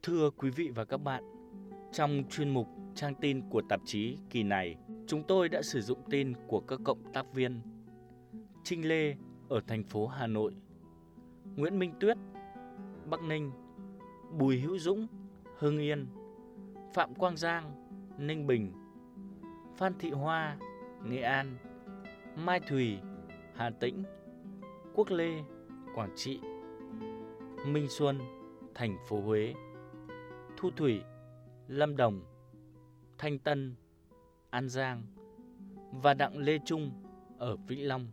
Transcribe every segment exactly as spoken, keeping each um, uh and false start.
Thưa quý vị và các bạn, trong chuyên mục trang tin của tạp chí kỳ này, chúng tôi đã sử dụng tin của các cộng tác viên Trinh Lê ở thành phố Hà Nội, Nguyễn Minh Tuyết, Bắc Ninh, Bùi Hữu Dũng, Hưng Yên, Phạm Quang Giang, Ninh Bình, Phan Thị Hoa, Nghệ An, Mai Thùy, Hà Tĩnh, Quốc Lê, Quảng Trị, Minh Xuân, thành phố Huế, Thu Thủy, Lâm Đồng, Thanh Tân, An Giang và Đặng Lê Trung ở Vĩnh Long.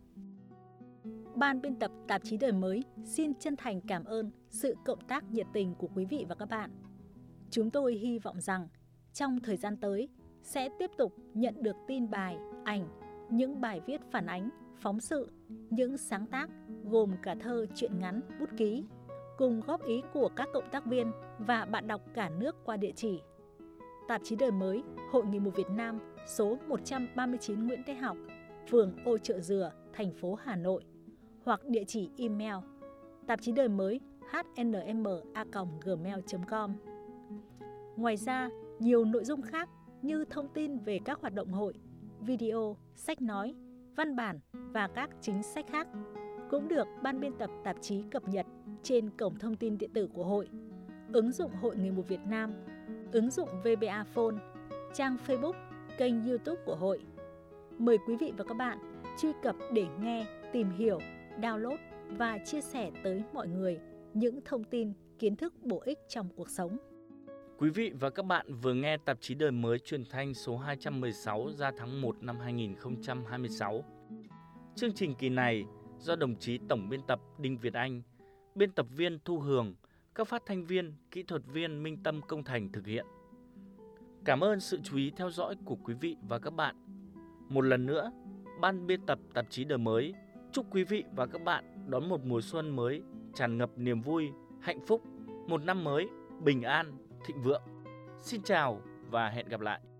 Ban biên tập tạp chí Đời Mới xin chân thành cảm ơn sự cộng tác nhiệt tình của quý vị và các bạn. Chúng tôi hy vọng rằng trong thời gian tới sẽ tiếp tục nhận được tin bài, ảnh, những bài viết phản ánh, phóng sự, những sáng tác gồm cả thơ, truyện ngắn, bút ký, cùng góp ý của các cộng tác viên và bạn đọc cả nước qua địa chỉ Tạp chí Đời Mới, Hội Người mù Việt Nam, số một trăm ba mươi chín Nguyễn Thái Học, phường Ô Chợ Dừa, thành phố Hà Nội, hoặc địa chỉ email tạp chí đời mới h n m a còng gmail chấm com. Ngoài ra, nhiều nội dung khác như thông tin về các hoạt động hội, video, sách nói, văn bản và các chính sách khác cũng được ban biên tập tạp chí cập nhật trên cổng thông tin điện tử của hội, ứng dụng Hội Người mù Việt Nam, ứng dụng vê bê a Phone, trang Facebook, kênh YouTube của hội. Mời quý vị và các bạn truy cập để nghe, tìm hiểu, download và chia sẻ tới mọi người những thông tin, kiến thức bổ ích trong cuộc sống. Quý vị và các bạn vừa nghe tạp chí Đời Mới truyền thanh số hai trăm mười sáu ra tháng một năm hai nghìn không trăm hai mươi sáu. Chương trình kỳ này do đồng chí Tổng biên tập Đinh Việt Anh, biên tập viên Thu Hường, các phát thanh viên, kỹ thuật viên Minh Tâm Công Thành thực hiện. Cảm ơn sự chú ý theo dõi của quý vị và các bạn. Một lần nữa, ban biên tập tạp chí Đời Mới chúc quý vị và các bạn đón một mùa xuân mới tràn ngập niềm vui, hạnh phúc, một năm mới bình an, thịnh vượng. Xin chào và hẹn gặp lại.